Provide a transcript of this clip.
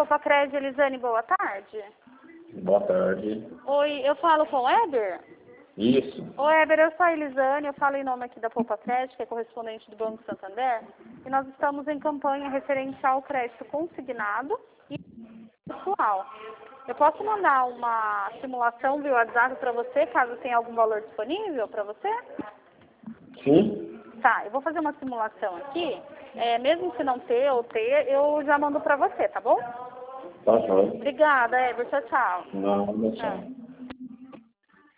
Poupa Crédito, Elisane, boa tarde. Boa tarde. Oi, eu falo com o Éber? Isso. Oi, Éber, eu sou a Elisane, eu falo em nome aqui da Poupa Crédito, que é correspondente do Banco Santander, e nós estamos em campanha referente ao crédito consignado e pessoal. Eu posso mandar uma simulação via WhatsApp para você, caso tenha algum valor disponível para você? Sim? Tá, eu vou fazer uma simulação aqui, mesmo se não ter ou ter, eu já mando para você, tá bom? Tá, joia. Obrigada, Éber, tchau, tchau. Não, não, Tchau.